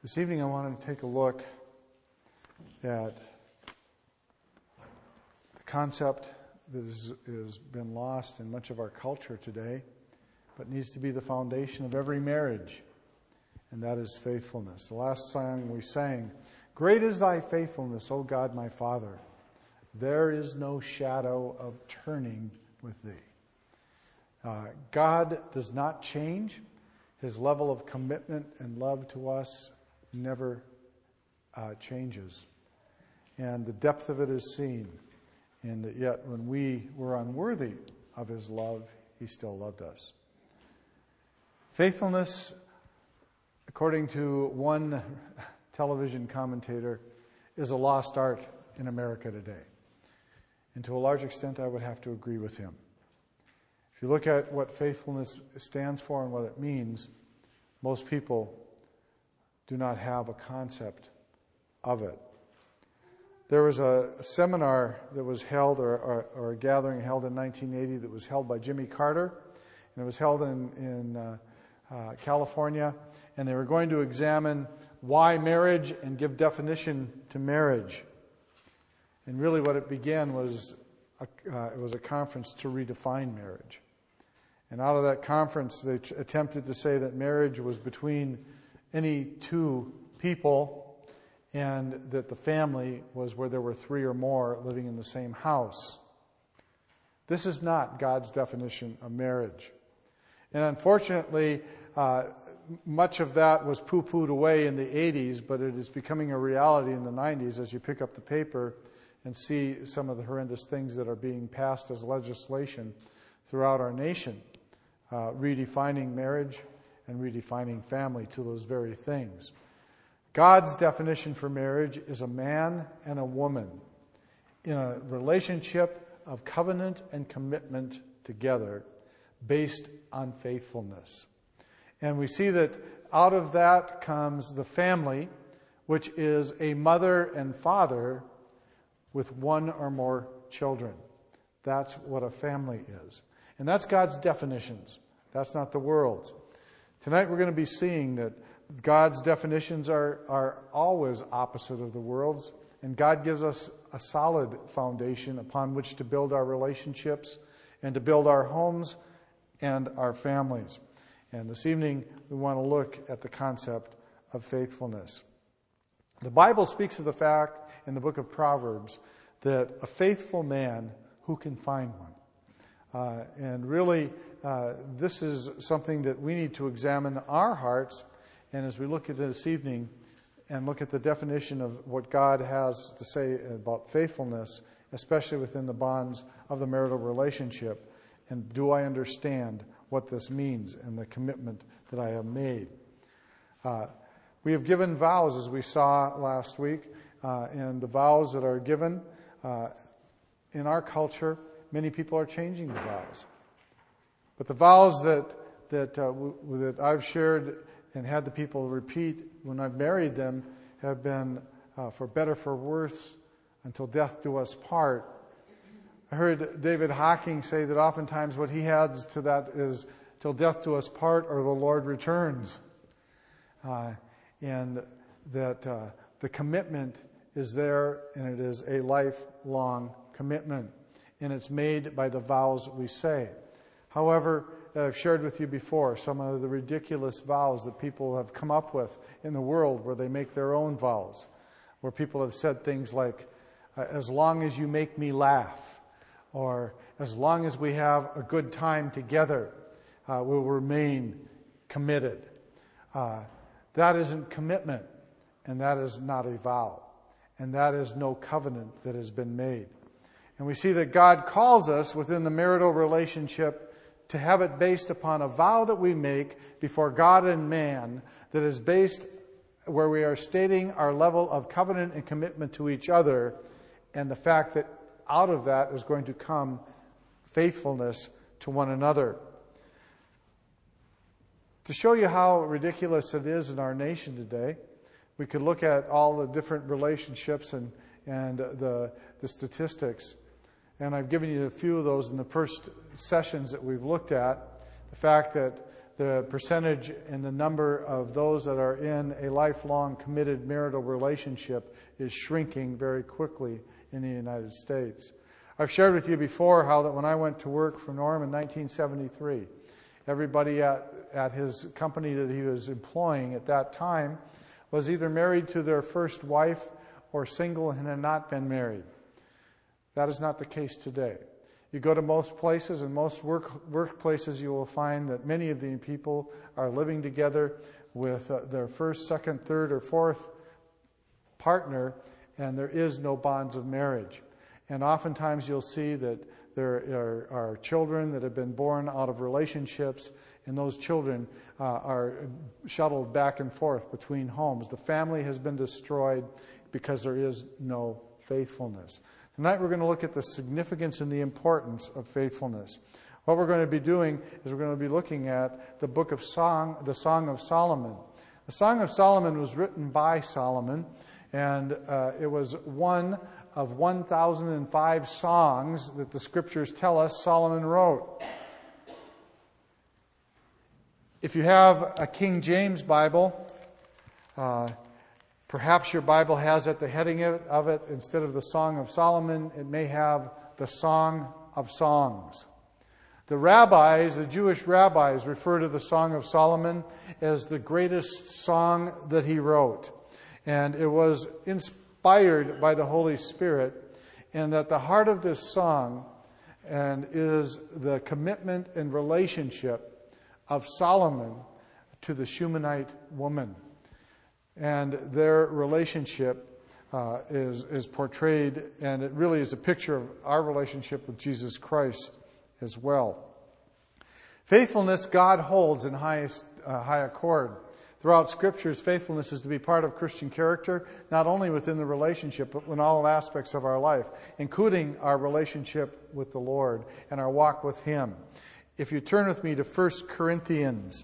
This evening I wanted to take a look at the concept that has been lost in much of our culture today, but needs to be the foundation of every marriage, and that is faithfulness. The last song we sang, "Great is thy faithfulness, O God my Father. There is no shadow of turning with thee." God does not change. His level of commitment and love to us never changes. And the depth of it is seen in that yet when we were unworthy of His love, He still loved us. Faithfulness, according to one television commentator, is a lost art in America today. And to a large extent, I would have to agree with him. If you look at what faithfulness stands for and what it means, most people do not have a concept of it. There was a seminar that was held, or a gathering held in 1980 that was held by Jimmy Carter, and it was held in California, and they were going to examine why marriage and give definition to marriage. And really what it began was it was a conference to redefine marriage. And out of that conference, they attempted to say that marriage was between any two people, and that the family was where there were three or more living in the same house. This is not God's definition of marriage. And unfortunately, much of that was poo-pooed away in the 80s, but it is becoming a reality in the 90s as you pick up the paper and see some of the horrendous things that are being passed as legislation throughout our nation, redefining marriage and redefining family to those very things. God's definition for marriage is a man and a woman in a relationship of covenant and commitment together based on faithfulness. And we see that out of that comes the family, which is a mother and father with one or more children. That's what a family is. And that's God's definitions. That's not the world's. Tonight we're going to be seeing that God's definitions are always opposite of the world's, and God gives us a solid foundation upon which to build our relationships and to build our homes and our families. And this evening we want to look at the concept of faithfulness. The Bible speaks of the fact in the book of Proverbs that a faithful man, who can find one? And really, this is something that we need to examine our hearts. And as we look at this evening and look at the definition of what God has to say about faithfulness, especially within the bonds of the marital relationship, and do I understand what this means and the commitment that I have made? We have given vows, as we saw last week, and the vows that are given in our culture, many people are changing the vows. But the vows that I've shared and had the people repeat when I've married them have been for better, for worse, until death do us part. I heard David Hawking say that oftentimes what he adds to that is till death do us part or the Lord returns. And that the commitment is there, and it is a lifelong commitment. And it's made by the vows we say. However, I've shared with you before some of the ridiculous vows that people have come up with in the world where they make their own vows. Where people have said things like, as long as you make me laugh, or as long as we have a good time together, we'll remain committed. That isn't commitment, and that is not a vow. And that is no covenant that has been made. And we see that God calls us within the marital relationship to have it based upon a vow that we make before God and man that is based where we are stating our level of covenant and commitment to each other, and the fact that out of that is going to come faithfulness to one another. To show you how ridiculous it is in our nation today, we could look at all the different relationships and the statistics. And I've given you a few of those in the first sessions that we've looked at. The fact that the percentage and the number of those that are in a lifelong committed marital relationship is shrinking very quickly in the United States. I've shared with you before how that when I went to work for Norm in 1973, everybody at his company that he was employing at that time was either married to their first wife or single and had not been married. That is not the case today. You go to most places and most workplaces, you will find that many of the people are living together with their first, second, third, or fourth partner, and there is no bonds of marriage. And oftentimes you'll see that there are children that have been born out of relationships, and those children are shuttled back and forth between homes. The family has been destroyed because there is no faithfulness. Tonight we're going to look at the significance and the importance of faithfulness. What we're going to be doing is we're going to be looking at the book of the Song of Solomon. The Song of Solomon was written by Solomon, and it was one of 1,005 songs that the Scriptures tell us Solomon wrote. If you have a King James Bible, perhaps your Bible has at the heading of it, instead of the Song of Solomon, it may have the Song of Songs. The Jewish rabbis, refer to the Song of Solomon as the greatest song that he wrote. And it was inspired by the Holy Spirit, and that the heart of this song is the commitment and relationship of Solomon to the Shunammite woman. And their relationship is portrayed, and it really is a picture of our relationship with Jesus Christ as well. Faithfulness God holds in high accord. Throughout Scriptures, faithfulness is to be part of Christian character, not only within the relationship, but in all aspects of our life, including our relationship with the Lord and our walk with Him. If you turn with me to 1 Corinthians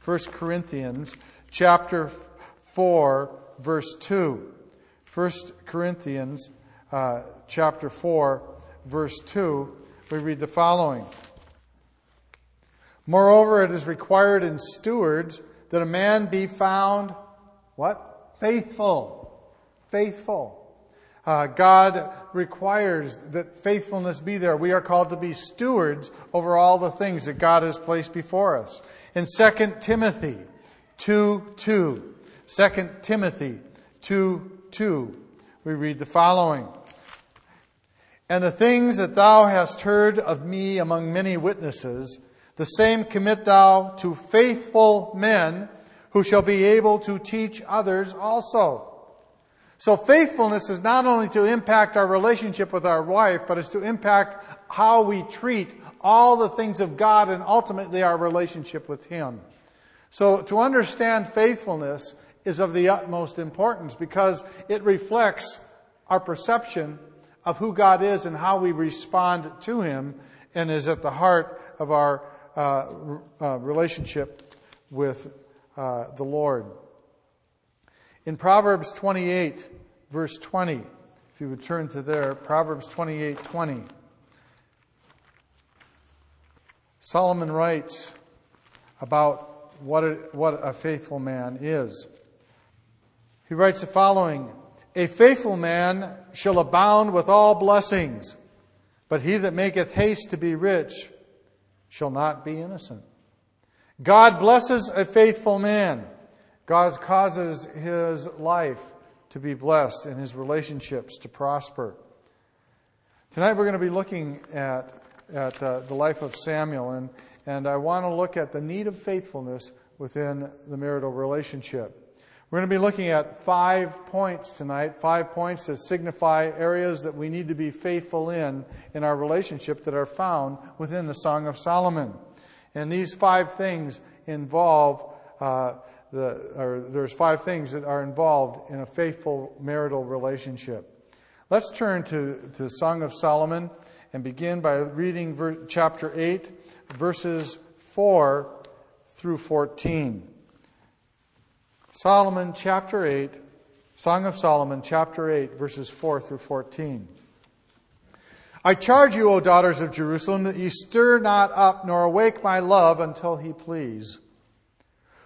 chapter 4, verse 2. 1 Corinthians chapter 4, verse 2, we read the following. Moreover, it is required in stewards that a man be found, what? Faithful. Faithful. God requires that faithfulness be there. We are called to be stewards over all the things that God has placed before us. In 2 Timothy 2:2, 2 Timothy 2:2, we read the following. And the things that thou hast heard of me among many witnesses, the same commit thou to faithful men who shall be able to teach others also. So faithfulness is not only to impact our relationship with our wife, but it's to impact how we treat all the things of God and ultimately our relationship with Him. So to understand faithfulness is of the utmost importance because it reflects our perception of who God is and how we respond to Him, and is at the heart of our relationship with the Lord. In Proverbs 28, verse 20, if you would turn to there, Proverbs 28:20, Solomon writes about what a faithful man is. He writes the following: A faithful man shall abound with all blessings, but he that maketh haste to be rich shall not be innocent. God blesses a faithful man. God causes his life to be blessed and his relationships to prosper. Tonight we're going to be looking at the life of Samuel, and I want to look at the need of faithfulness within the marital relationship. We're going to be looking at 5 points tonight, 5 points that signify areas that we need to be faithful in our relationship that are found within the Song of Solomon. And these 5 things involve there's 5 things that are involved in a faithful marital relationship. Let's turn to the Song of Solomon and begin by reading chapter 8, verses 4 through 14. Solomon chapter 8, Song of Solomon chapter 8, verses 4 through 14. I charge you, O daughters of Jerusalem, that ye stir not up nor awake my love until he please.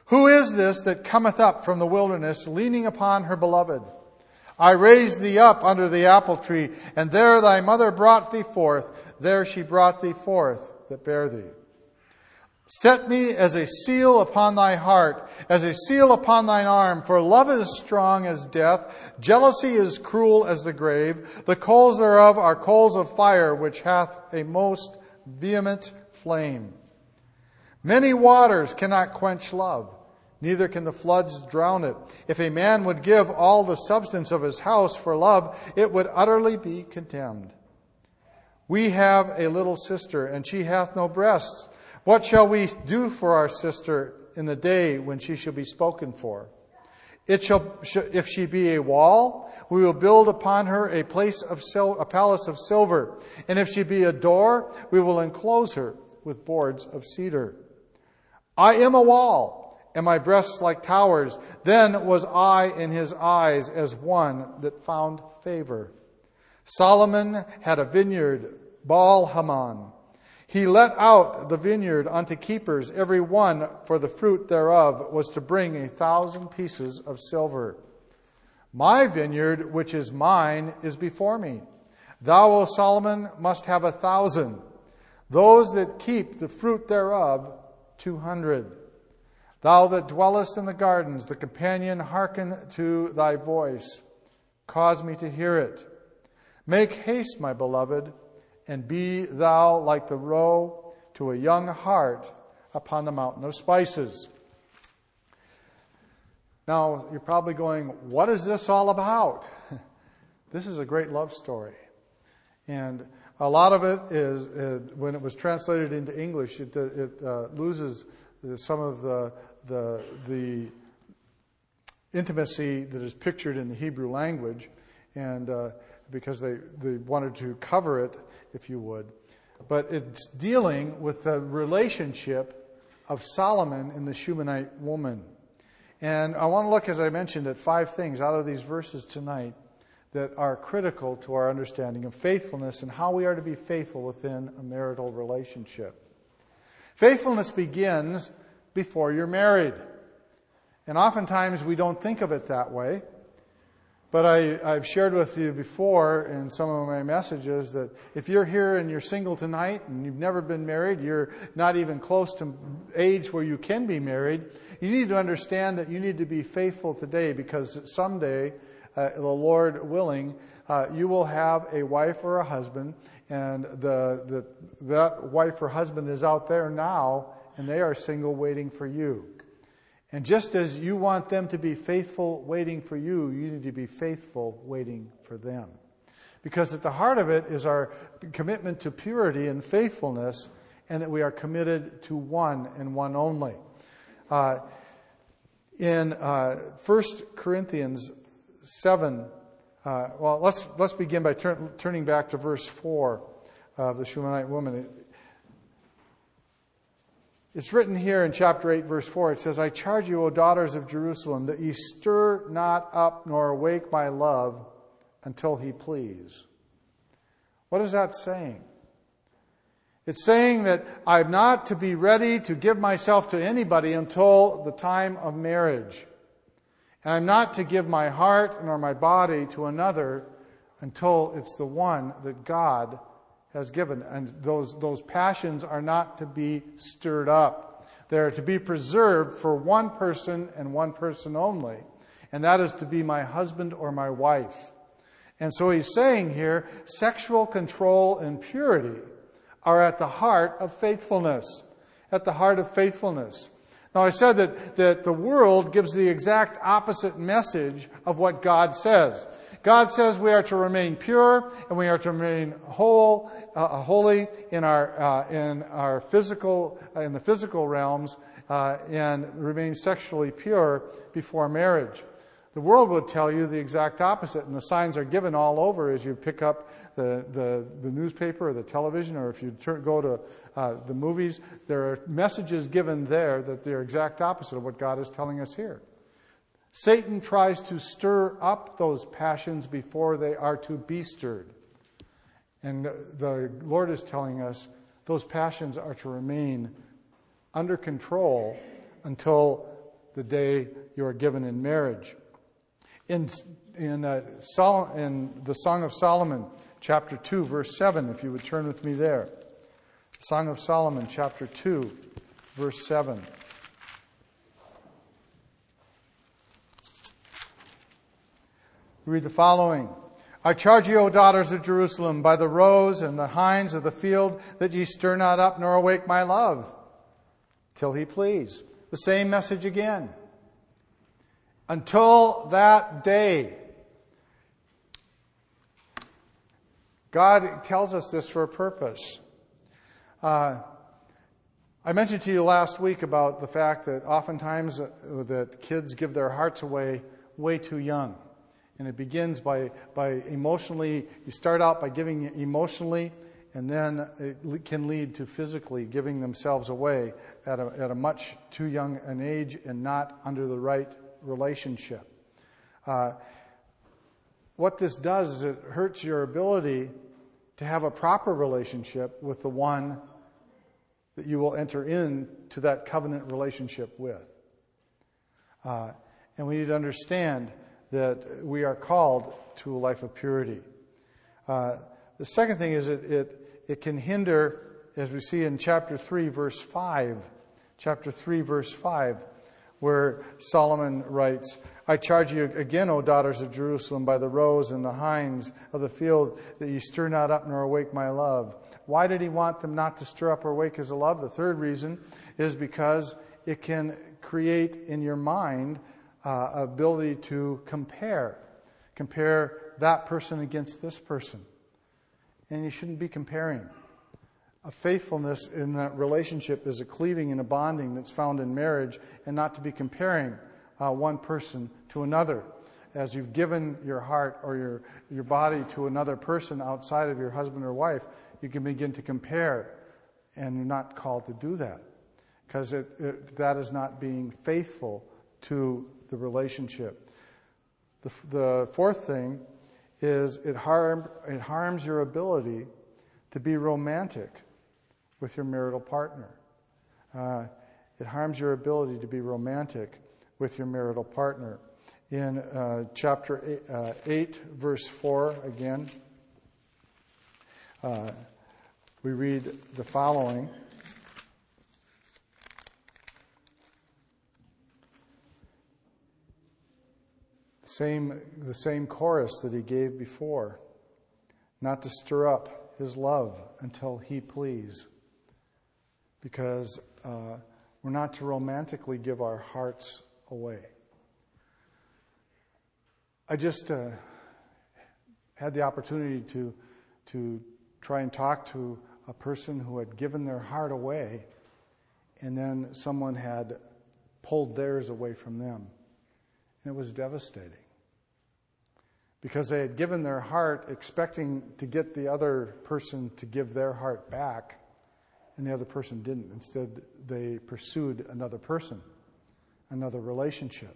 Who is this that cometh up from the wilderness, leaning upon her beloved? I raised thee up under the apple tree, and there thy mother brought thee forth. There she brought thee forth that bare thee. Set me as a seal upon thy heart, as a seal upon thine arm, for love is strong as death, jealousy is cruel as the grave. The coals thereof are coals of fire, which hath a most vehement flame. Many waters cannot quench love, neither can the floods drown it. If a man would give all the substance of his house for love, it would utterly be contemned. We have a little sister, and she hath no breasts. What shall we do for our sister in the day when she shall be spoken for? If she be a wall, we will build upon her a palace of silver. And if she be a door, we will enclose her with boards of cedar. I am a wall, and my breasts like towers. Then was I in his eyes as one that found favor. Solomon had a vineyard, Baal-Hamon. He let out the vineyard unto keepers. Every one for the fruit thereof was to bring 1,000 pieces of silver. My vineyard, which is mine, is before me. Thou, O Solomon, must have 1,000. Those that keep the fruit thereof, 200. Thou that dwellest in the gardens, the companion, hearken to thy voice. Cause me to hear it. Make haste, my beloved, and be thou like the roe to a young hart upon the mountain of spices. Now, you're probably going, what is this all about? This is a great love story. And a lot of it is, when it was translated into English, it loses some of the intimacy that is pictured in the Hebrew language, and because they wanted to cover it, if you would. But it's dealing with the relationship of Solomon and the Shunammite woman. And I want to look, as I mentioned, at 5 things out of these verses tonight that are critical to our understanding of faithfulness and how we are to be faithful within a marital relationship. Faithfulness begins before you're married. And oftentimes we don't think of it that way. But I've shared with you before in some of my messages that if you're here and you're single tonight and you've never been married, you're not even close to age where you can be married, you need to understand that you need to be faithful today, because someday, the Lord willing, you will have a wife or a husband, and that wife or husband is out there now, and they are single waiting for you. And just as you want them to be faithful waiting for you, you need to be faithful waiting for them. Because at the heart of it is our commitment to purity and faithfulness, and that we are committed to one and one only. In 1 Corinthians 7, let's begin by turning back to verse 4 of the Shunammite woman. It's written here in chapter 8, verse 4. It says, I charge you, O daughters of Jerusalem, that ye stir not up nor awake my love until he please. What is that saying? It's saying that I'm not to be ready to give myself to anybody until the time of marriage. And I'm not to give my heart nor my body to another until it's the one that God has given. And those passions are not to be stirred up. They're to be preserved for one person and one person only. And that is to be my husband or my wife. And so he's saying here, sexual control and purity are at the heart of faithfulness. At the heart of faithfulness. Now, I said that the world gives the exact opposite message of what God says. God says we are to remain pure and we are to remain holy in our physical, in the physical realms, and remain sexually pure before marriage. The world would tell you the exact opposite, and the signs are given all over as you pick up the newspaper or the television, or if you go to the movies. There are messages given there that they're exact opposite of what God is telling us here. Satan tries to stir up those passions before they are to be stirred. And the Lord is telling us those passions are to remain under control until the day you are given in marriage. In the Song of Solomon, chapter 2, verse 7, if you would turn with me there. Song of Solomon, chapter 2, verse 7. Read the following. I charge you, O daughters of Jerusalem, by the roes and the hinds of the field, that ye stir not up nor awake my love, till he please. The same message again. Until that day. God tells us this for a purpose. I mentioned to you last week about the fact that oftentimes that kids give their hearts away way too young. And it begins by emotionally, you start out by giving emotionally, and then it can lead to physically giving themselves away at a much too young an age and not under the right relationship. What this does is it hurts your ability to have a proper relationship with the one that you will enter into that covenant relationship with. And we need to understand that we are called to a life of purity. The second thing is it can hinder, as we see in chapter 3, verse 5. Chapter 3, verse 5, where Solomon writes, I charge you again, O daughters of Jerusalem, by the roes and the hinds of the field, that ye stir not up nor awake my love. Why did he want them not to stir up or awake his love? The third reason is because it can create in your mind ability to compare that person against this person. And you shouldn't be comparing. A faithfulness in that relationship is a cleaving and a bonding that's found in marriage, and not to be comparing one person to another. As you've given your heart or your body to another person outside of your husband or wife, you can begin to compare, and you're not called to do that, because that is not being faithful to the relationship. The fourth thing is it harms your ability to be romantic with your marital partner. It harms your ability to be romantic with your marital partner. In chapter 8, verse 4, again, we read the following. The same chorus that he gave before. Not to stir up his love until he please. Because we're not to romantically give our hearts away. I just had the opportunity to try and talk to a person who had given their heart away, and then someone had pulled theirs away from them. And it was devastating. Because they had given their heart expecting to get the other person to give their heart back, and the other person didn't. Instead, they pursued another person, another relationship.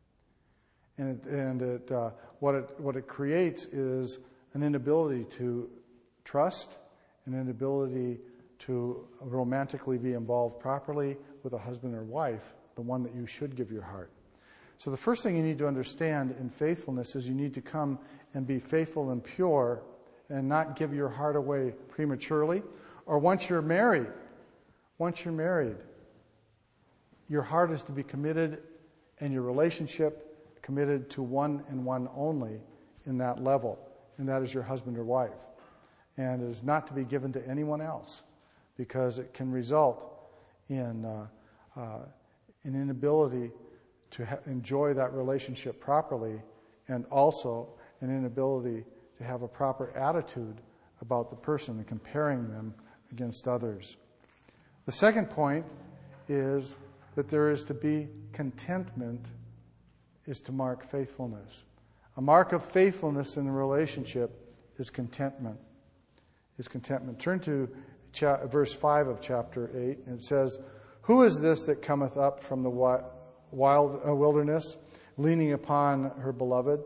And what it creates is an inability to trust, an inability to romantically be involved properly with a husband or wife, the one that you should give your heart. So the first thing you need to understand in faithfulness is you need to come and be faithful and pure and not give your heart away prematurely. Or once you're married, your heart is to be committed and your relationship committed to one and one only in that level, and that is your husband or wife. And it is not to be given to anyone else, because it can result in an inability to enjoy that relationship properly, and also an inability to have a proper attitude about the person and comparing them against others. The second point is that there is to be contentment, is to mark faithfulness. A mark of faithfulness in a relationship is contentment. Turn to verse 5 of chapter 8, and it says, Who is this that cometh up from the wilderness, leaning upon her beloved?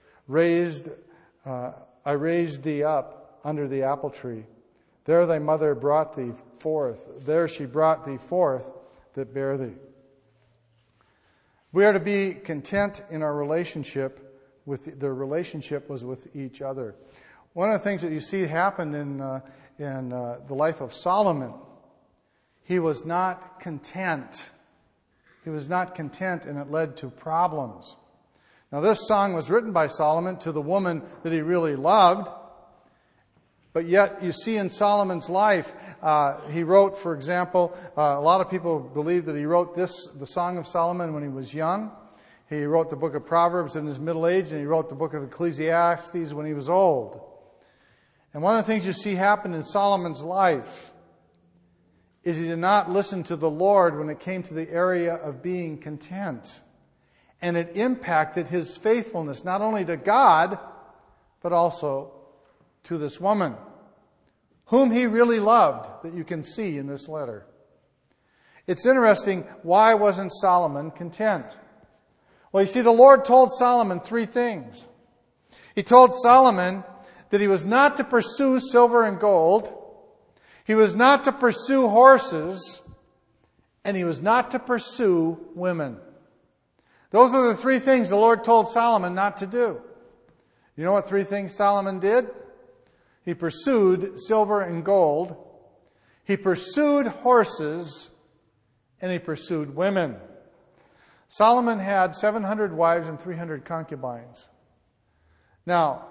I raised thee up under the apple tree. There thy mother brought thee forth. There she brought thee forth that bare thee. We are to be content in our relationship the relationship was with each other. One of the things that you see happen in the life of Solomon, he was not content. He was not content, and it led to problems. Now, this song was written by Solomon to the woman that he really loved. But yet, you see in Solomon's life, he wrote, for example, a lot of people believe that he wrote the Song of Solomon when he was young. He wrote the book of Proverbs in his middle age, and he wrote the book of Ecclesiastes when he was old. And one of the things you see happen in Solomon's life is he did not listen to the Lord when it came to the area of being content. And it impacted his faithfulness, not only to God, but also to this woman, whom he really loved, that you can see in this letter. It's interesting, why wasn't Solomon content? Well, you see, the Lord told Solomon 3 things. He told Solomon that he was not to pursue silver and gold, he was not to pursue horses, and he was not to pursue women. Those are the 3 things the Lord told Solomon not to do. You know what 3 things Solomon did? He pursued silver and gold, he pursued horses, and he pursued women. Solomon had 700 wives and 300 concubines. Now,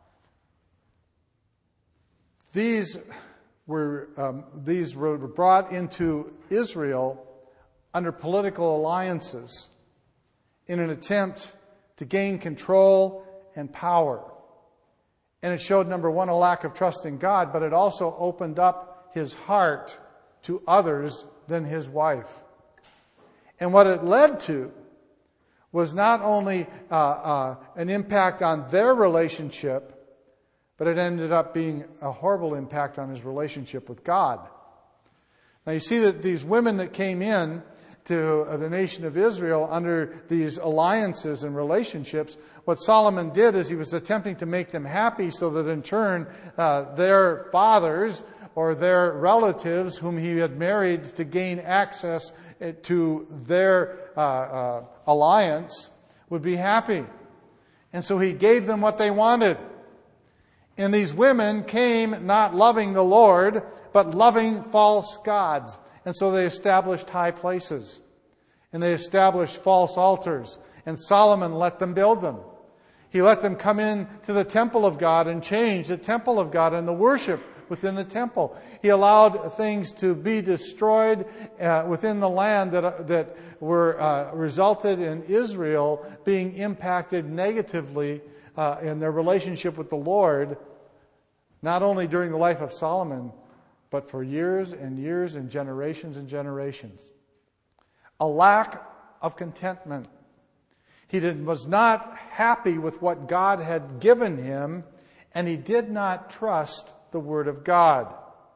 these were brought into Israel under political alliances in an attempt to gain control and power. And it showed, number one, a lack of trust in God, but it also opened up his heart to others than his wife. And what it led to was not only an impact on their relationship, but it ended up being a horrible impact on his relationship with God. Now you see that these women that came in to the nation of Israel under these alliances and relationships, what Solomon did is he was attempting to make them happy so that in turn their fathers or their relatives whom he had married to gain access to their alliance would be happy. And so he gave them what they wanted. And these women came not loving the Lord, but loving false gods. And so they established high places. And they established false altars. And Solomon let them build them. He let them come in to the temple of God and change the temple of God and the worship within the temple. He allowed things to be destroyed within the land that were resulted in Israel being impacted negatively in their relationship with the Lord, not only during the life of Solomon, but for years and years and generations. A lack of contentment. He was not happy with what God had given him, and he did not trust the Word of God.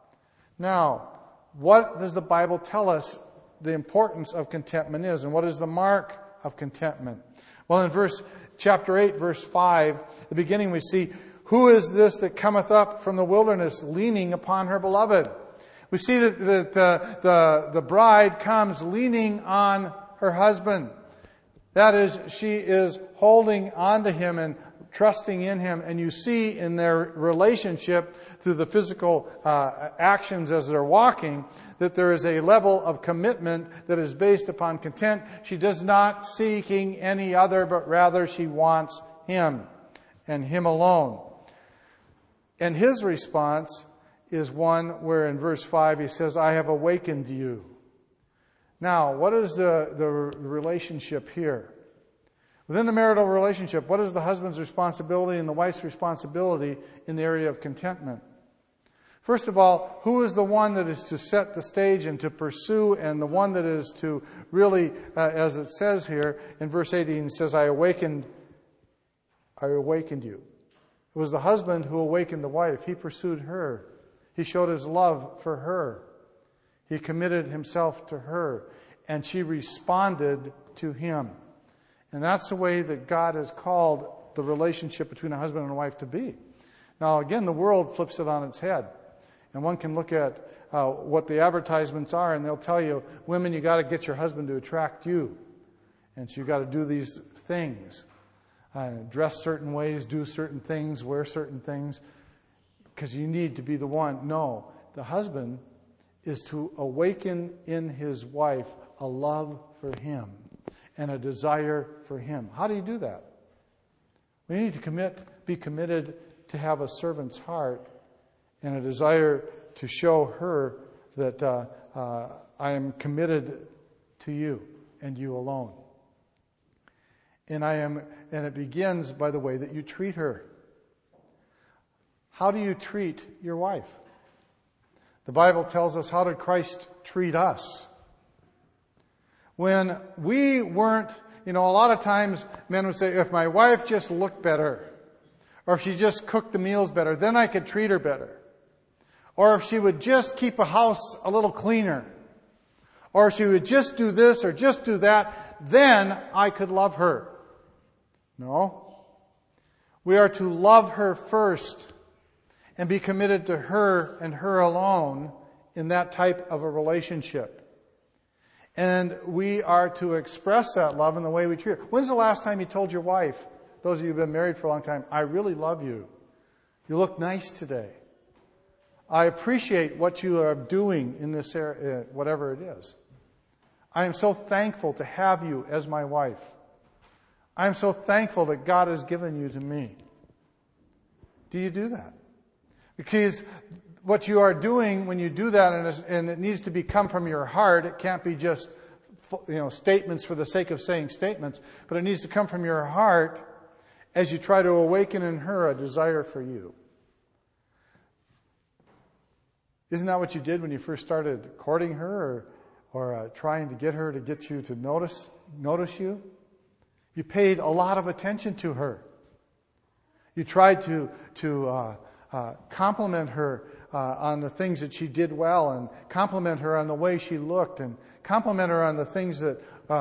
Now, what does the Bible tell us the importance of contentment is, and what is the mark of contentment? Well, in chapter 8, verse 5, the beginning we see, "Who is this that cometh up from the wilderness, leaning upon her beloved?" We see that the bride comes leaning on her husband. That is, she is holding on to him and trusting in him. And you see in their relationship through the physical actions as they're walking that there is a level of commitment that is based upon content. She does not seeking any other, but rather she wants him and him alone. And his response is one where in verse 5 he says, "I have awakened you." Now, what is the relationship here? Within the marital relationship, what is the husband's responsibility and the wife's responsibility in the area of contentment? First of all, who is the one that is to set the stage and to pursue, and the one that is to really, as it says here in verse 18, it says, I awakened you. It was the husband who awakened the wife. He pursued her. He showed his love for her. He committed himself to her, and she responded to him. And that's the way that God has called the relationship between a husband and a wife to be. Now, again, the world flips it on its head. And one can look at what the advertisements are, and they'll tell you, women, you got to get your husband to attract you. And so you've got to do these things. Dress certain ways, do certain things, wear certain things, because you need to be the one. No, the husband is to awaken in his wife a love for him and a desire for him. How do you do that? We need to be committed to have a servant's heart and a desire to show her that I am committed to you and you alone. And it begins by the way that you treat her. How do you treat your wife? The Bible tells us, how did Christ treat us? When we weren't, a lot of times men would say, if my wife just looked better, or if she just cooked the meals better, then I could treat her better. Or if she would just keep a house a little cleaner, or if she would just do this or just do that, then I could love her. No. We are to love her first and be committed to her and her alone in that type of a relationship. And we are to express that love in the way we treat her. When's the last time you told your wife, those of you who've been married for a long time, I really love you. You look nice today. I appreciate what you are doing in this area, whatever it is. I am so thankful to have you as my wife. I am so thankful that God has given you to me. Do you do that? Because what you are doing when you do that, and it needs to come from your heart, it can't be just statements for the sake of saying statements, but it needs to come from your heart as you try to awaken in her a desire for you. Isn't that what you did when you first started courting her or trying to get her to get you to notice you? You paid a lot of attention to her. You tried to compliment her on the things that she did well, and compliment her on the way she looked, and compliment her on the things that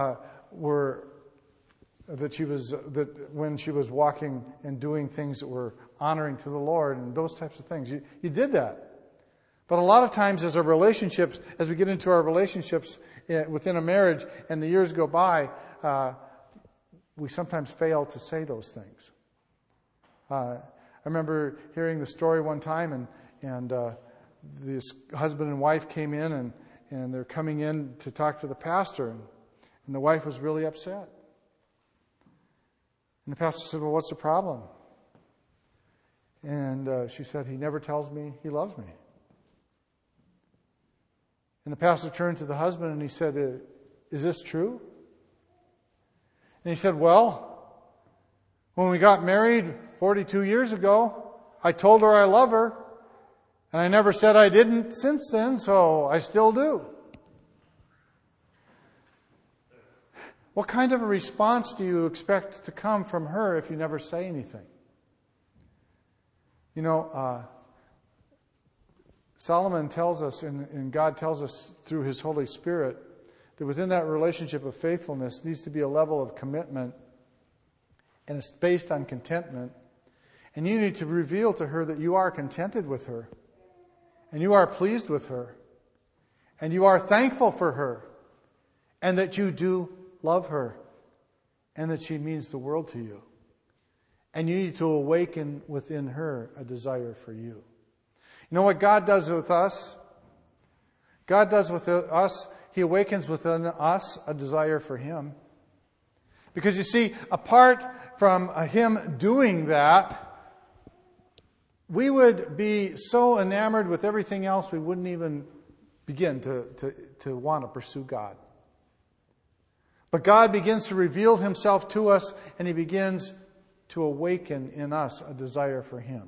when she was walking and doing things that were honoring to the Lord, and those types of things. You did that. But a lot of times as we get into our relationships within a marriage and the years go by, we sometimes fail to say those things. I remember hearing the story one time, and this husband and wife came in, and they're coming in to talk to the pastor, and the wife was really upset. And the pastor said, well, what's the problem? And she said, he never tells me he loves me. And the pastor turned to the husband and he said, is this true? And he said, well, when we got married 42 years ago, I told her I love her, and I never said I didn't since then, so I still do. What kind of a response do you expect to come from her if you never say anything? Solomon tells us, and God tells us through His Holy Spirit, that within that relationship of faithfulness needs to be a level of commitment, and it's based on contentment. And you need to reveal to her that you are contented with her, and you are pleased with her, and you are thankful for her, and that you do love her, and that she means the world to you. And you need to awaken within her a desire for you. You know what God does with us? God does with us, He awakens within us a desire for Him. Because you see, apart from Him doing that, we would be so enamored with everything else we wouldn't even begin to want to pursue God. But God begins to reveal Himself to us, and He begins to awaken in us a desire for Him.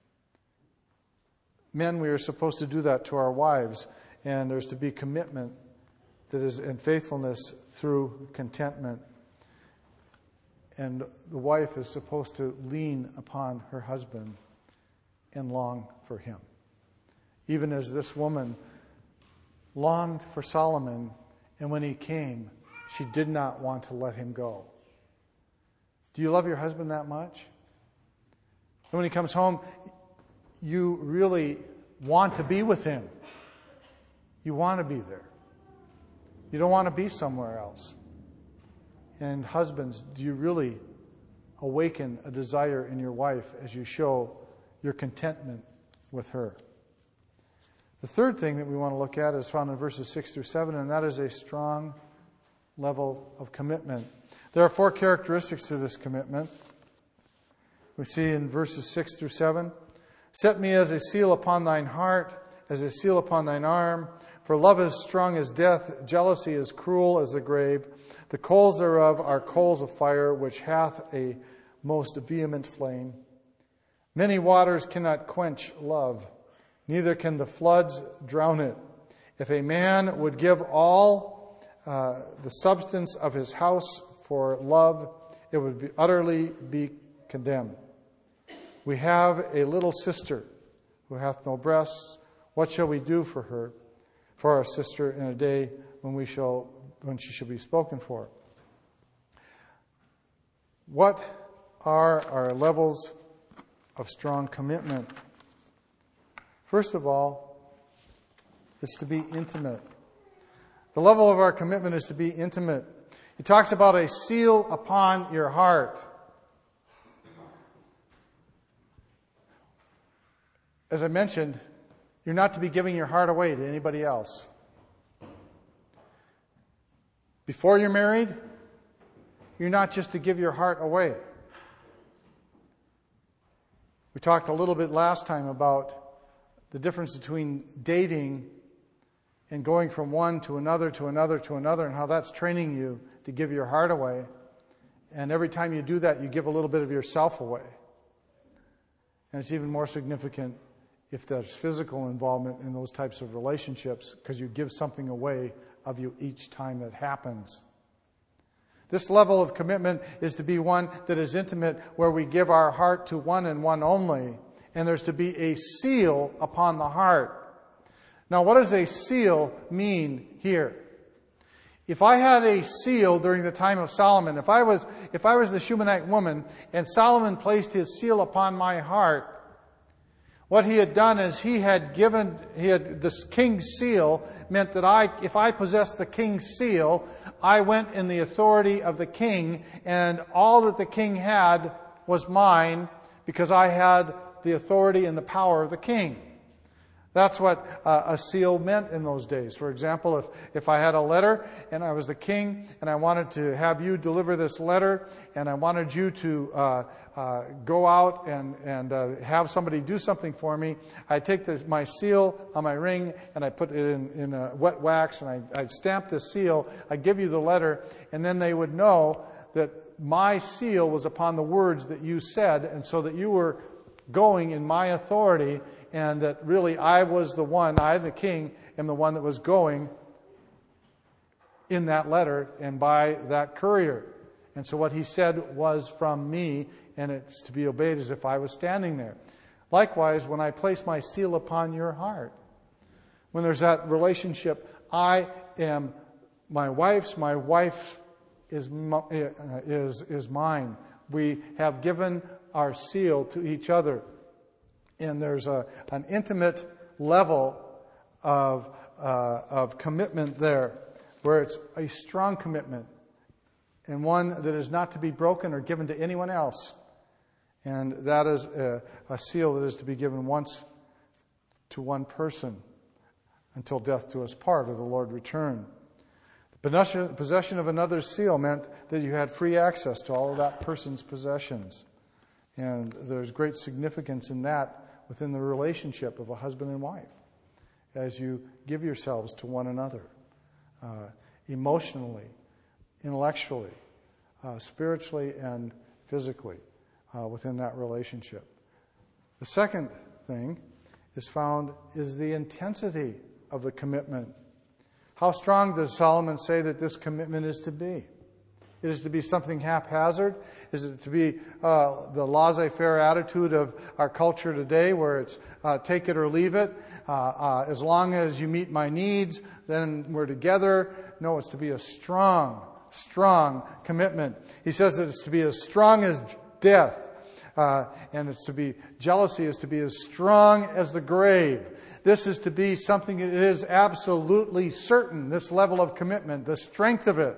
Men, we are supposed to do that to our wives, and there's to be commitment that is in faithfulness through contentment. And the wife is supposed to lean upon her husband and long for him. Even as this woman longed for Solomon, and when he came, she did not want to let him go. Do you love your husband that much? And when he comes home, you really want to be with him. You want to be there. You don't want to be somewhere else. And husbands, do you really awaken a desire in your wife as you show your contentment with her? The third thing that we want to look at is found in verses 6 through 7, and that is a strong level of commitment. There are 4 characteristics to this commitment. We see in verses 6 through 7, "Set me as a seal upon thine heart, as a seal upon thine arm. For love is strong as death, jealousy is cruel as the grave. The coals thereof are coals of fire, which hath a most vehement flame. Many waters cannot quench love, neither can the floods drown it. If a man would give all the substance of his house for love, it would utterly be condemned. We have a little sister who hath no breasts. What shall we do for her, for our sister, in a day when she shall be spoken for?" What are our levels of strong commitment? First of all, it's to be intimate. The level of our commitment is to be intimate. He talks about a seal upon your heart. As I mentioned, you're not to be giving your heart away to anybody else. Before you're married, you're not just to give your heart away. We talked a little bit last time about the difference between dating and going from one to another to another to another, and how that's training you to give your heart away. And every time you do that, you give a little bit of yourself away. And it's even more significant if there's physical involvement in those types of relationships, because you give something away of you each time that happens. This level of commitment is to be one that is intimate, where we give our heart to one and one only. And there's to be a seal upon the heart. Now, what does a seal mean here? If I had a seal during the time of Solomon, if I was the Shunammite woman, and Solomon placed his seal upon my heart, what he had done is he had this king's seal, meant that if I possessed the king's seal, I went in the authority of the king, and all that the king had was mine, because I had the authority and the power of the king. That's what a seal meant in those days. For example, if I had a letter and I was the king and I wanted to have you deliver this letter, and I wanted you to go out and have somebody do something for me, I'd take my seal on my ring and I put it in wet wax, and I'd stamp the seal. I'd give you the letter, and then they would know that my seal was upon the words that you said, and so that you were going in my authority, and that really I was the one, I the king, am the one that was going in that letter and by that courier. And so what he said was from me, and it's to be obeyed as if I was standing there. Likewise, when I place my seal upon your heart, when there's that relationship, I am my wife's, my wife is mine. We have given our seal to each other. And there's an intimate level of commitment there, where it's a strong commitment, and one that is not to be broken or given to anyone else. And that is a seal that is to be given once to one person, until death do us part, or the Lord return. The possession of another's seal meant that you had free access to all of that person's possessions. And there's great significance in that within the relationship of a husband and wife, as you give yourselves to one another, emotionally, intellectually, spiritually, and physically, within that relationship. The second thing is the intensity of the commitment. How strong does Solomon say that this commitment is to be? Is it to be something haphazard? Is it to be the laissez-faire attitude of our culture today, where it's take it or leave it? As long as you meet my needs, then we're together. No, it's to be a strong commitment. He says that it's to be as strong as death. And it's to be, jealousy is to be as strong as the grave. This is to be something that is absolutely certain, this level of commitment, the strength of it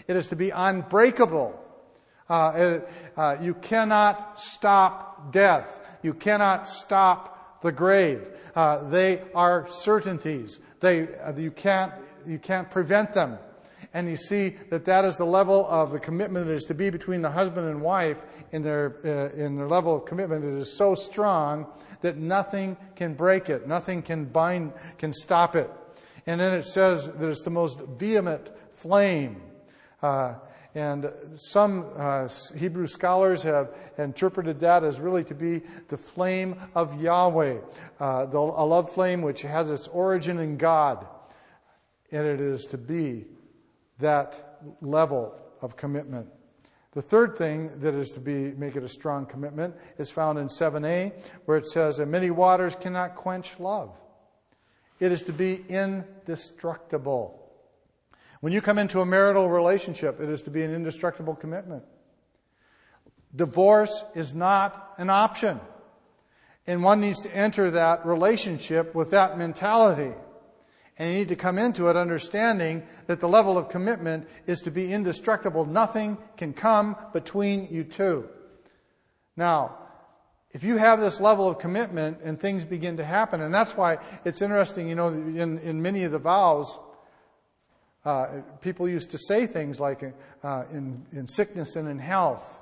It is to be unbreakable. You cannot stop death. You cannot stop the grave. They are certainties. You can't prevent them. And you see that is the level of the commitment that is to be between the husband and wife in their level of commitment. It is so strong that nothing can break it. Nothing can stop it. And then it says that it's the most vehement flame. And some Hebrew scholars have interpreted that as really to be the flame of Yahweh, a love flame which has its origin in God. And it is to be that level of commitment. The third thing that is to make it a strong commitment is found in 7a, where it says, "And many waters cannot quench love." It is to be indestructible. When you come into a marital relationship, it is to be an indestructible commitment. Divorce is not an option. And one needs to enter that relationship with that mentality. And you need to come into it understanding that the level of commitment is to be indestructible. Nothing can come between you two. Now, if you have this level of commitment and things begin to happen, and that's why it's interesting, in many of the vows, people used to say things like in sickness and in health,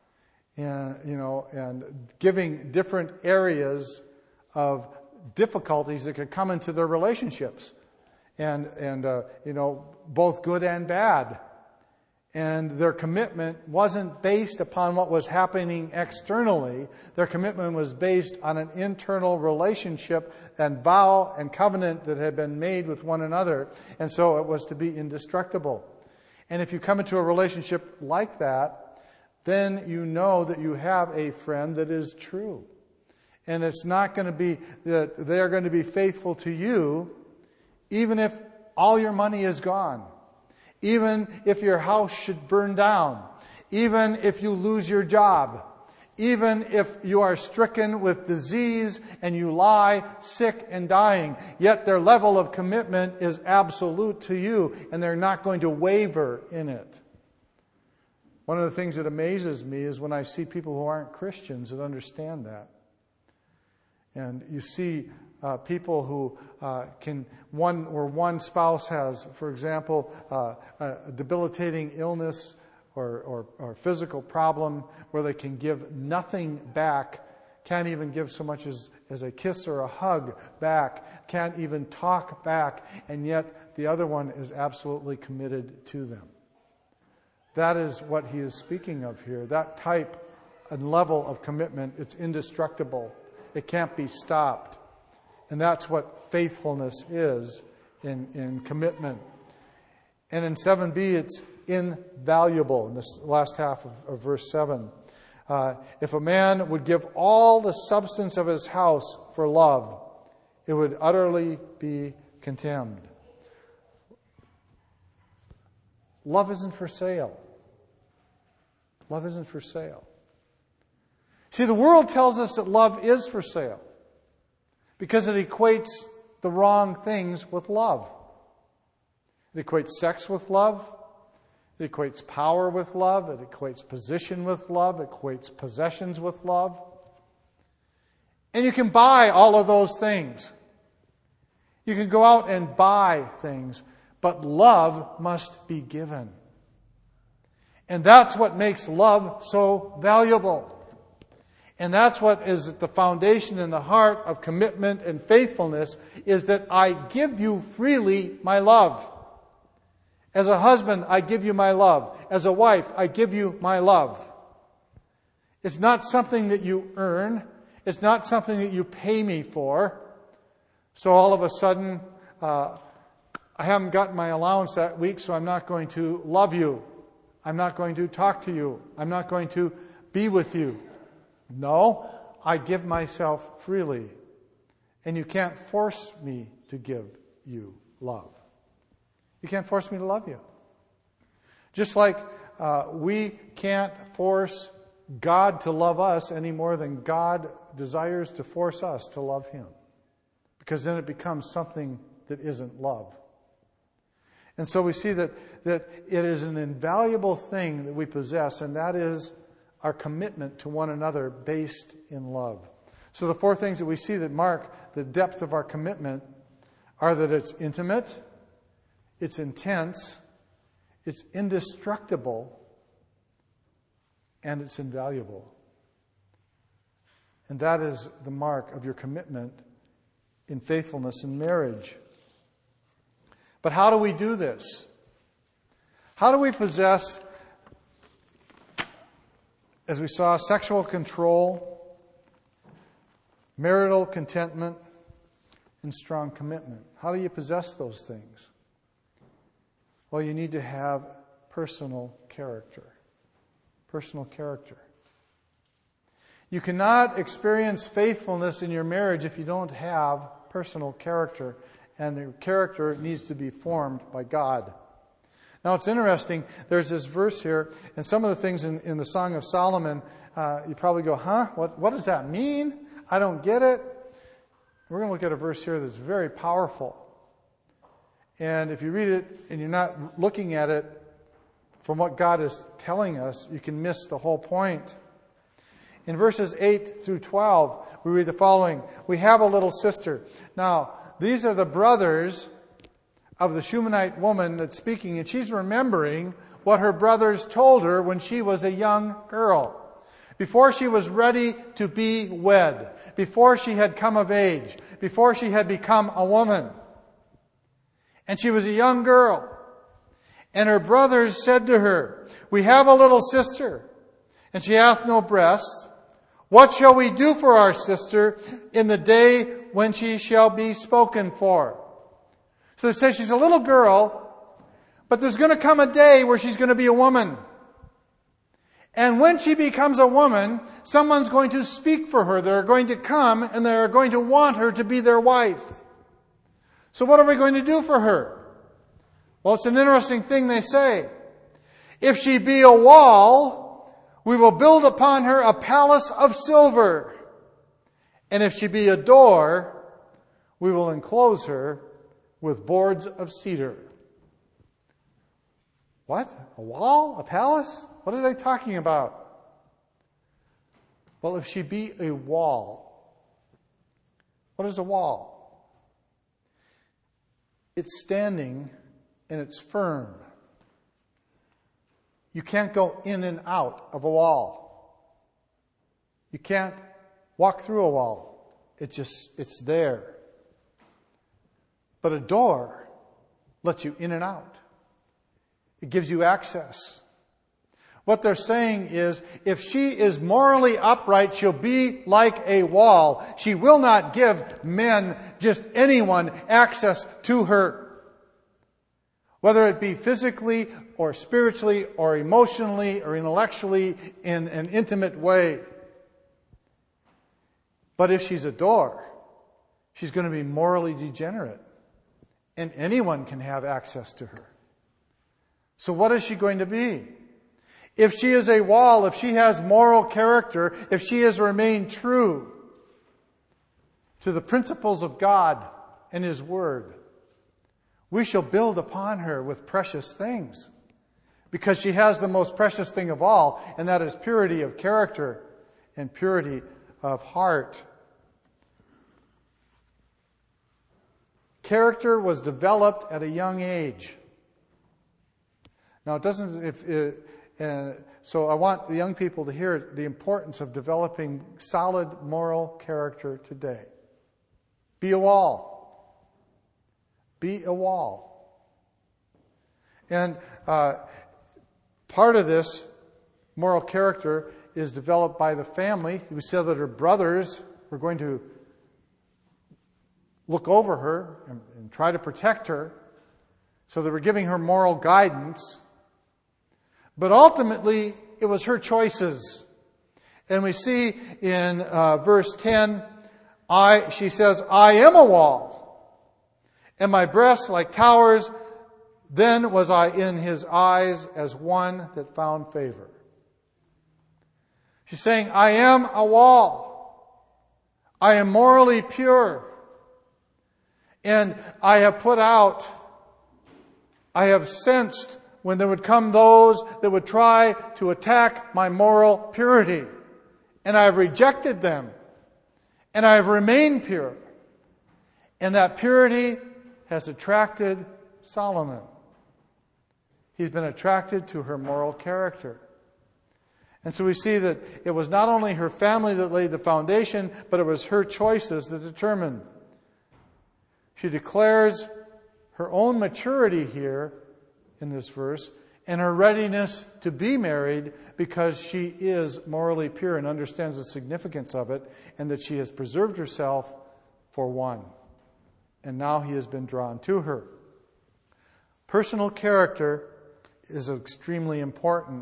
and giving different areas of difficulties that could come into their relationships, and both good and bad. And their commitment wasn't based upon what was happening externally. Their commitment was based on an internal relationship and vow and covenant that had been made with one another. And so it was to be indestructible. And if you come into a relationship like that, then you know that you have a friend that is true. And it's not going to be that they're going to be faithful to you, even if all your money is gone. Even if your house should burn down, even if you lose your job, even if you are stricken with disease and you lie sick and dying, yet their level of commitment is absolute to you and they're not going to waver in it. One of the things that amazes me is when I see people who aren't Christians that understand that. And you see people who one spouse has, for example, a debilitating illness or physical problem where they can give nothing back, can't even give so much as a kiss or a hug back, can't even talk back, and yet the other one is absolutely committed to them. That is what he is speaking of here. That type and level of commitment, it's indestructible. It can't be stopped. And that's what faithfulness is in commitment. And in 7b, it's invaluable, in this last half of verse 7. If a man would give all the substance of his house for love, it would utterly be contemned. Love isn't for sale. Love isn't for sale. See, the world tells us that love is for sale because it equates the wrong things with love. It equates sex with love. It equates power with love. It equates position with love. It equates possessions with love. And you can buy all of those things. You can go out and buy things, but love must be given. And that's what makes love so valuable. And that's what is at the foundation and the heart of commitment and faithfulness, is that I give you freely my love. As a husband, I give you my love. As a wife, I give you my love. It's not something that you earn. It's not something that you pay me for. So all of a sudden, I haven't gotten my allowance that week, so I'm not going to love you. I'm not going to talk to you. I'm not going to be with you. No, I give myself freely. And you can't force me to give you love. You can't force me to love you. Just like we can't force God to love us any more than God desires to force us to love Him. Because then it becomes something that isn't love. And so we see that it is an invaluable thing that we possess, and that is our commitment to one another based in love. So the four things that we see that mark the depth of our commitment are that it's intimate, it's intense, it's indestructible, and it's invaluable. And that is the mark of your commitment in faithfulness in marriage. But how do we do this? How do we possess, as we saw, sexual control, marital contentment, and strong commitment? How do you possess those things? Well, you need to have personal character. Personal character. You cannot experience faithfulness in your marriage if you don't have personal character, and the character needs to be formed by God. Now it's interesting, there's this verse here, and some of the things in the Song of Solomon, you probably go, what does that mean? I don't get it. We're going to look at a verse here that's very powerful. And if you read it and you're not looking at it from what God is telling us, you can miss the whole point. In verses 8 through 12, we read the following. We have a little sister. Now, these are the brothers of the Shunammite woman that's speaking, and she's remembering what her brothers told her when she was a young girl. Before she was ready to be wed, before she had come of age, before she had become a woman. And she was a young girl. And her brothers said to her, "We have a little sister, and she hath no breasts. What shall we do for our sister in the day when she shall be spoken for?" So they say she's a little girl, but there's going to come a day where she's going to be a woman. And when she becomes a woman, someone's going to speak for her. They're going to come and they're going to want her to be their wife. So what are we going to do for her? Well, it's an interesting thing they say. If she be a wall, we will build upon her a palace of silver. And if she be a door, we will enclose her with boards of cedar. What? A wall? A palace? What are they talking about? Well, if she be a wall, what is a wall? It's standing and it's firm. You can't go in and out of a wall. You can't walk through a wall. It's there. But a door lets you in and out. It gives you access. What they're saying is, if she is morally upright, she'll be like a wall. She will not give men, just anyone, access to her. Whether it be physically or spiritually or emotionally or intellectually in an intimate way. But if she's a door, she's going to be morally degenerate. And anyone can have access to her. So what is she going to be? If she is a wall, if she has moral character, if she has remained true to the principles of God and His Word, we shall build upon her with precious things. Because she has the most precious thing of all, and that is purity of character and purity of heart. Character was developed at a young age. Now, it doesn't. So I want the young people to hear the importance of developing solid moral character today. Be a wall. Be a wall. And part of this moral character is developed by the family. We said that her brothers were going to look over her and try to protect her. So they were giving her moral guidance. But ultimately, it was her choices. And we see in verse 10, she says, "I am a wall, and my breasts like towers. Then was I in His eyes as one that found favor." She's saying, I am a wall. I am morally pure. And I have put out I have sensed when there would come those that would try to attack my moral purity. And I have rejected them. And I have remained pure. And that purity has attracted Solomon. He's been attracted to her moral character. And so we see that it was not only her family that laid the foundation, but it was her choices that determined. She declares her own maturity here in this verse and her readiness to be married because she is morally pure and understands the significance of it and that she has preserved herself for one. And now he has been drawn to her. Personal character is extremely important.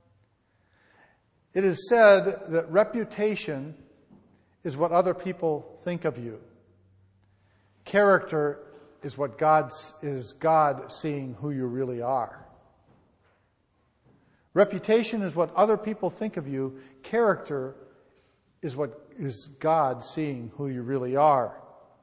It is said that reputation is what other people think of you. Character is what God seeing who you really are. Reputation is what other people think of you. Character is what is God seeing who you really are.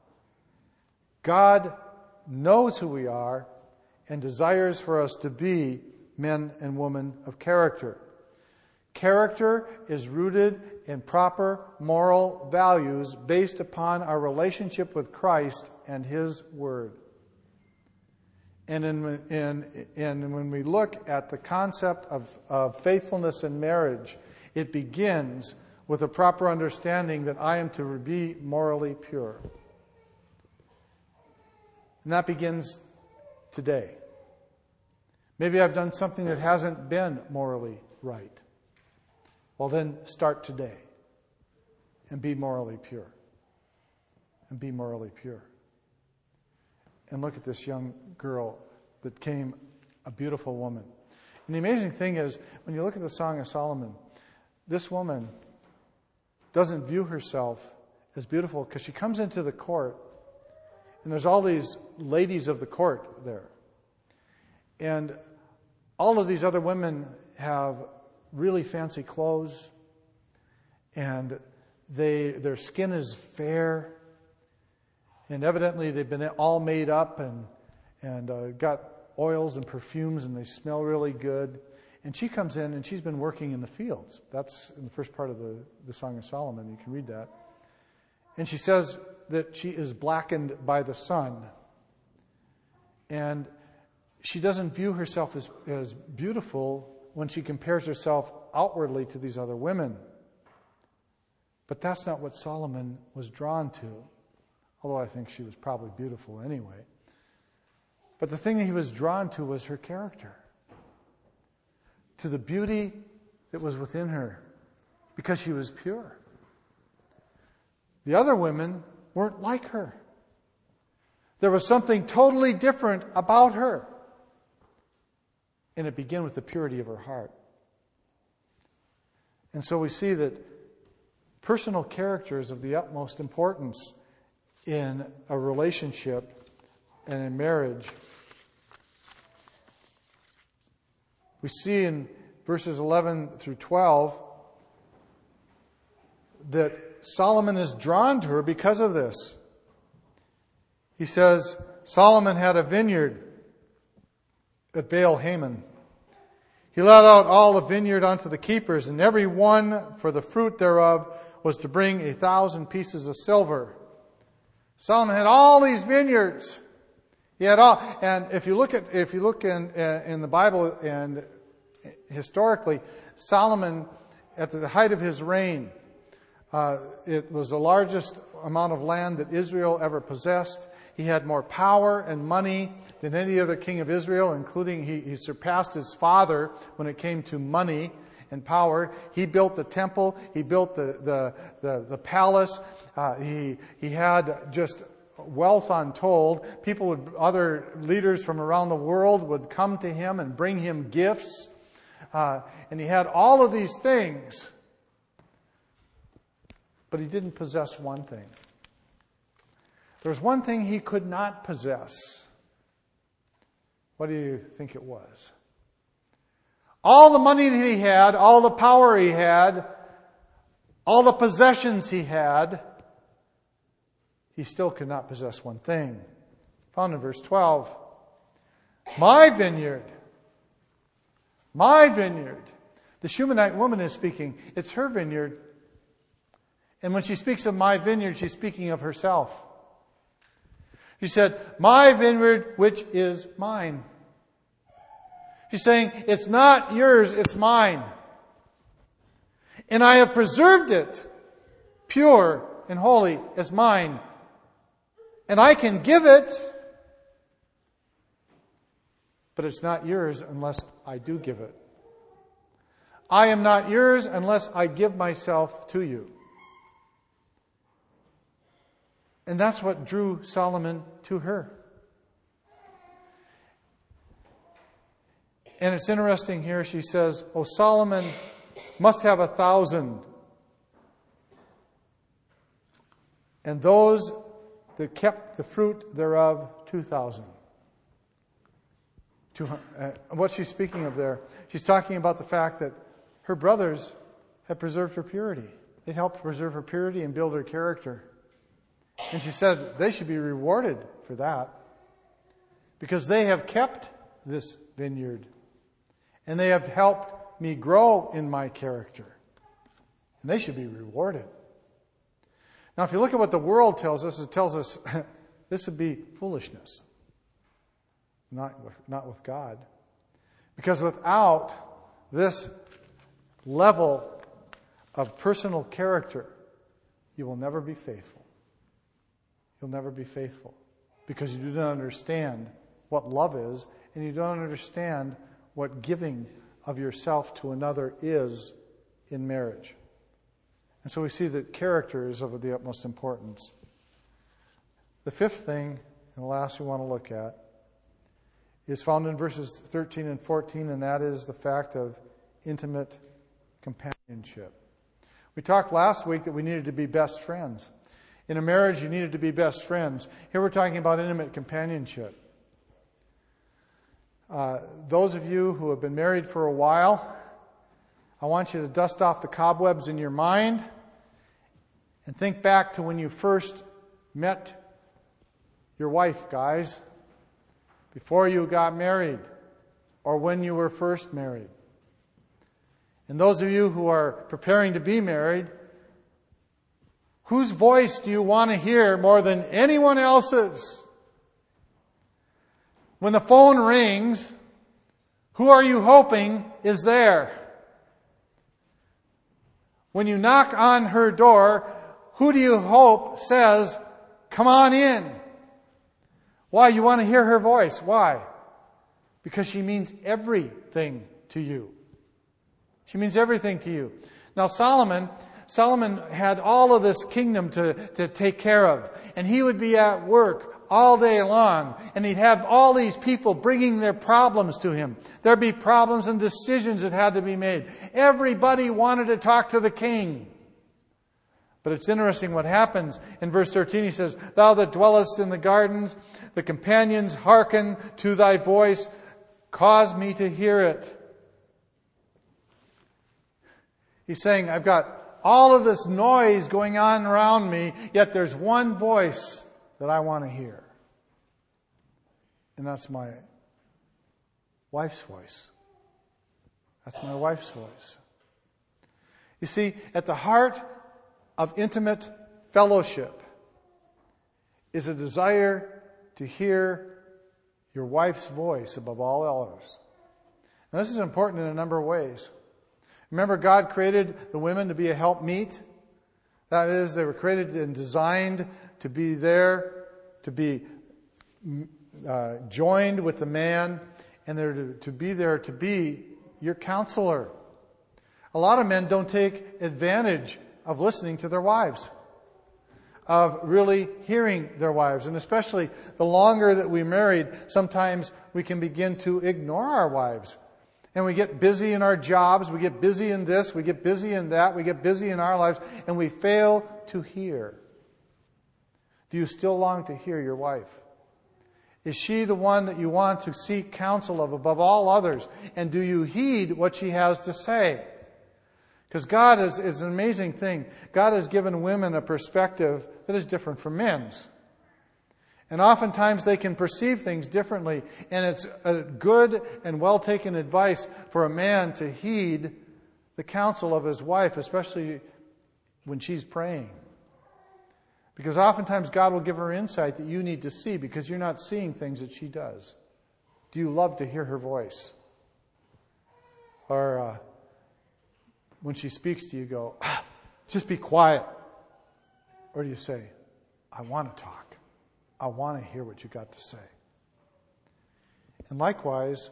God knows who we are and desires for us to be men and women of character. Character is rooted in proper moral values based upon our relationship with Christ and His Word. And when we look at the concept of faithfulness in marriage, it begins with a proper understanding that I am to be morally pure. And that begins today. Maybe I've done something that hasn't been morally right. Well, then start today and be morally pure. And be morally pure. And look at this young girl that came a beautiful woman. And the amazing thing is, when you look at the Song of Solomon, this woman doesn't view herself as beautiful because she comes into the court and there's all these ladies of the court there. And all of these other women have really fancy clothes, and their skin is fair, and evidently they've been all made up and got oils and perfumes, and they smell really good. And she comes in, and she's been working in the fields. That's in the first part of the Song of Solomon. You can read that. And she says that she is blackened by the sun, and she doesn't view herself as beautiful when she compares herself outwardly to these other women. But that's not what Solomon was drawn to, although I think she was probably beautiful anyway. But the thing that he was drawn to was her character, to the beauty that was within her, because she was pure. The other women weren't like her. There was something totally different about her. And it began with the purity of her heart. And so we see that personal character is of the utmost importance in a relationship and in marriage. We see in verses 11 through 12 that Solomon is drawn to her because of this. He says, Solomon had a vineyard at Baal-Hamon. He let out all the vineyard unto the keepers, and every one for the fruit thereof was to bring 1,000 pieces of silver. Solomon had all these vineyards. He had all, and if you look in the Bible and historically, Solomon at the height of his reign, it was the largest amount of land that Israel ever possessed. He had more power and money than any other king of Israel, including he surpassed his father when it came to money and power. He built the temple. He built the palace. He had just wealth untold. Other leaders from around the world would come to him and bring him gifts. And he had all of these things. But he didn't possess one thing. There's one thing he could not possess. What do you think it was? All the money that he had, all the power he had, all the possessions he had, he still could not possess one thing. Found in verse 12. My vineyard. My vineyard. The Shunammite woman is speaking. It's her vineyard. And when she speaks of my vineyard, she's speaking of herself. She said, my vineyard, which is mine. She's saying, it's not yours, it's mine. And I have preserved it pure and holy as mine. And I can give it, but it's not yours unless I do give it. I am not yours unless I give myself to you. And that's what drew Solomon to her. And it's interesting here, she says, "O Solomon must have 1,000. And those that kept the fruit thereof, 2,000. What she's speaking of there, she's talking about the fact that her brothers had preserved her purity. They helped preserve her purity and build her character. And she said they should be rewarded for that because they have kept this vineyard and they have helped me grow in my character. And they should be rewarded. Now, if you look at what the world tells us, it tells us this would be foolishness. Not with God. Because without this level of personal character, you will never be faithful. You'll never be faithful. Because you do not understand what love is, and you don't understand what giving of yourself to another is in marriage. And so we see that character is of the utmost importance. The fifth thing, and the last we want to look at, is found in verses 13 and 14, and that is the fact of intimate companionship. We talked last week that we needed to be best friends. In a marriage, you needed to be best friends. Here we're talking about intimate companionship. Those of you who have been married for a while, I want you to dust off the cobwebs in your mind and think back to when you first met your wife, guys, before you got married or when you were first married. And those of you who are preparing to be married, whose voice do you want to hear more than anyone else's? When the phone rings, who are you hoping is there? When you knock on her door, who do you hope says, "Come on in"? Why? You want to hear her voice. Why? Because she means everything to you. She means everything to you. Now Solomon had all of this kingdom to take care of. And he would be at work all day long. And he'd have all these people bringing their problems to him. There'd be problems and decisions that had to be made. Everybody wanted to talk to the king. But it's interesting what happens. In verse 13 he says, "Thou that dwellest in the gardens, the companions hearken to thy voice, cause me to hear it." He's saying, I've got all of this noise going on around me, yet there's one voice that I want to hear. And that's my wife's voice. That's my wife's voice. You see, at the heart of intimate fellowship is a desire to hear your wife's voice above all others. Now, this is important in a number of ways. Remember, God created the women to be a helpmeet. That is, they were created and designed to be there, to be joined with the man, and they're to be there to be your counselor. A lot of men don't take advantage of listening to their wives, of really hearing their wives. And especially the longer that we're married, sometimes we can begin to ignore our wives. And we get busy in our jobs, we get busy in this, we get busy in that, we get busy in our lives, and we fail to hear. Do you still long to hear your wife? Is she the one that you want to seek counsel of above all others? And do you heed what she has to say? Because God is an amazing thing. God has given women a perspective that is different from men's. And oftentimes they can perceive things differently. And it's a good and well-taken advice for a man to heed the counsel of his wife, especially when she's praying. Because oftentimes God will give her insight that you need to see because you're not seeing things that she does. Do you love to hear her voice? Or when she speaks to you, go, just be quiet. Or do you say, I want to talk. I want to hear what you got to say. And likewise,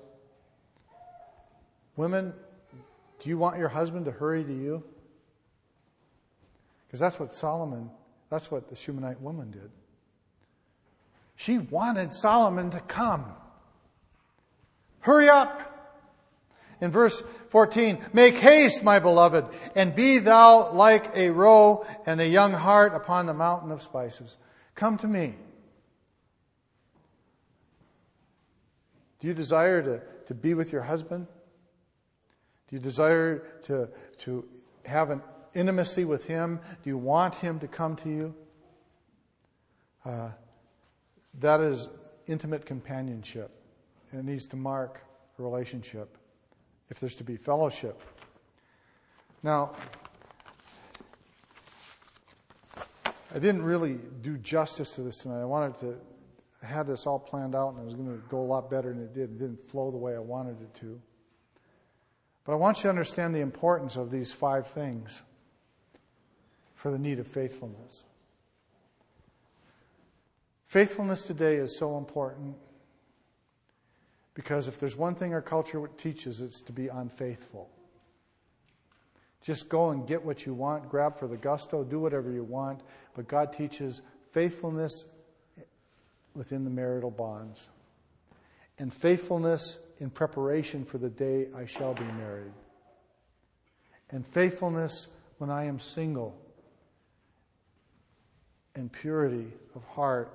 women, do you want your husband to hurry to you? Because that's what the Shunammite woman did. She wanted Solomon to come. Hurry up! In verse 14, make haste, my beloved, and be thou like a roe and a young hart upon the mountain of spices. Come to me. Do you desire to be with your husband? Do you desire to have an intimacy with him? Do you want him to come to you? That is intimate companionship. And it needs to mark a relationship if there's to be fellowship. Now, I didn't really do justice to this tonight. I had this all planned out and it was going to go a lot better than it did. It didn't flow the way I wanted it to. But I want you to understand the importance of these 5 things for the need of faithfulness. Faithfulness today is so important because if there's one thing our culture teaches, it's to be unfaithful. Just go and get what you want, grab for the gusto, do whatever you want. But God teaches faithfulness within the marital bonds. And faithfulness in preparation for the day I shall be married. And faithfulness when I am single. And purity of heart.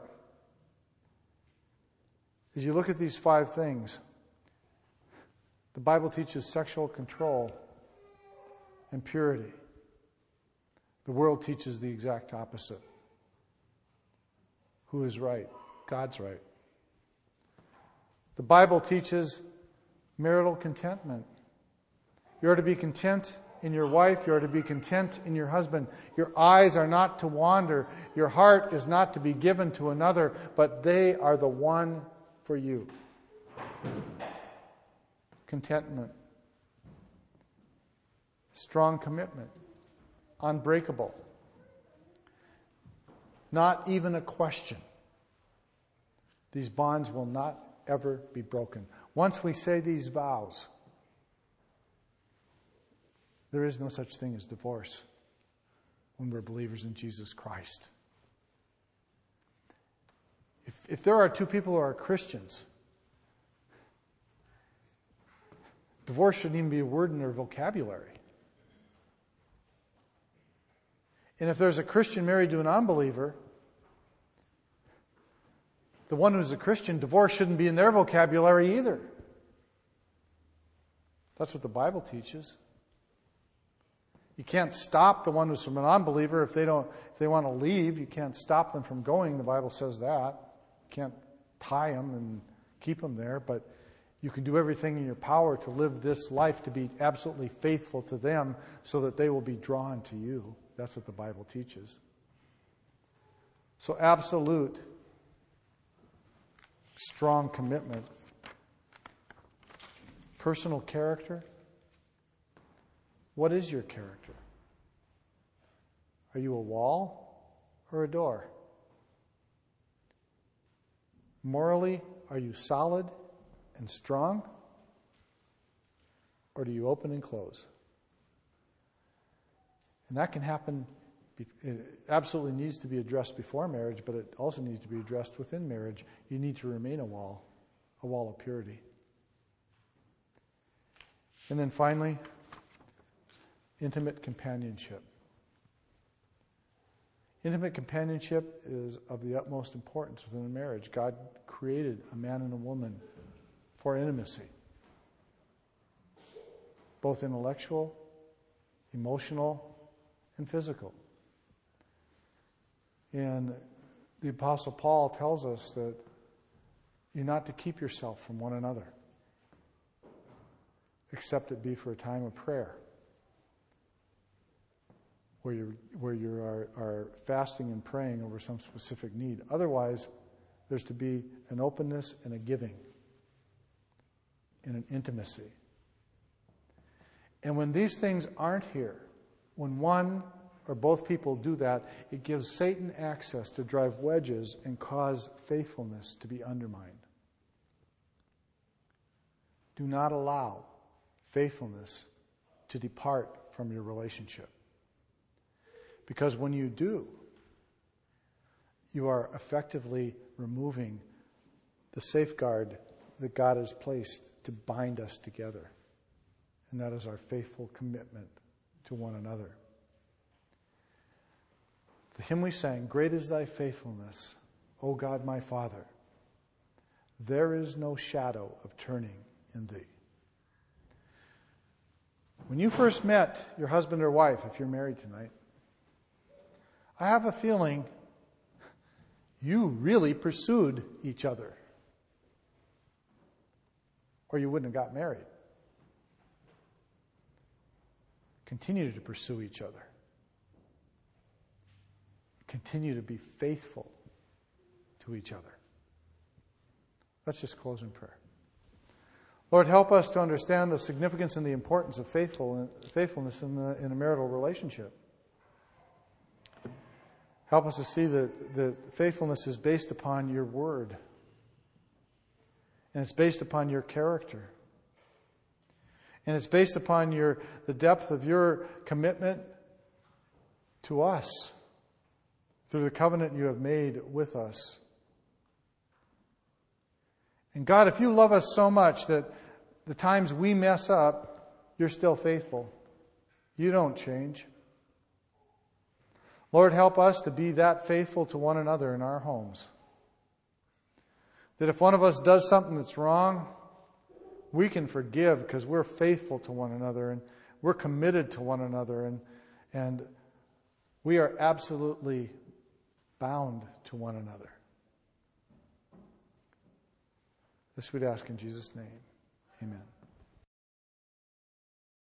As you look at these 5 things, the Bible teaches sexual control and purity. The world teaches the exact opposite. Who is right? God's right. The Bible teaches marital contentment. You are to be content in your wife. You are to be content in your husband. Your eyes are not to wander. Your heart is not to be given to another, but they are the one for you. Contentment. Strong commitment. Unbreakable. Not even a question. These bonds will not ever be broken. Once we say these vows, there is no such thing as divorce when we're believers in Jesus Christ. If there are 2 people who are Christians, divorce shouldn't even be a word in their vocabulary. And if there's a Christian married to an unbeliever, the one who's a Christian, divorce shouldn't be in their vocabulary either. That's what the Bible teaches. You can't stop the one who's from an unbeliever if they want to leave. You can't stop them from going. The Bible says that. You can't tie them and keep them there, but you can do everything in your power to live this life to be absolutely faithful to them so that they will be drawn to you. That's what the Bible teaches. So absolute, strong commitment. Personal character. What is your character? Are you a wall or a door? Morally, are you solid and strong? Or do you open and close? And that can happen, it absolutely needs to be addressed before marriage, but it also needs to be addressed within marriage. You need to remain a wall of purity. And then finally, intimate companionship. Intimate companionship is of the utmost importance within a marriage. God created a man and a woman for intimacy. Both intellectual, emotional, and physical. And The Apostle Paul tells us that you're not to keep yourself from one another, except it be for a time of prayer, where you are fasting and praying over some specific need. Otherwise, there's to be an openness and a giving and an intimacy. And when these things aren't here, when one or both people do that, it gives Satan access to drive wedges and cause faithfulness to be undermined. Do not allow faithfulness to depart from your relationship. Because when you do, you are effectively removing the safeguard that God has placed to bind us together. And that is our faithful commitment to one another. The hymn we sang, "Great is thy faithfulness, O God my Father. There is no shadow of turning in thee." When you first met your husband or wife, if you're married tonight, I have a feeling you really pursued each other, or you wouldn't have got married. Continue to pursue each other. Continue to be faithful to each other. Let's just close in prayer. Lord, help us to understand the significance and the importance of faithfulness in a marital relationship. Help us to see that faithfulness is based upon your word. And it's based upon your character. And it's based upon the depth of your commitment to us through the covenant you have made with us. And God, if you love us so much that the times we mess up, you're still faithful. You don't change. Lord, help us to be that faithful to one another in our homes. That if one of us does something that's wrong, we can forgive because we're faithful to one another and we're committed to one another and we are absolutely bound to one another. This we'd ask in Jesus' name. Amen.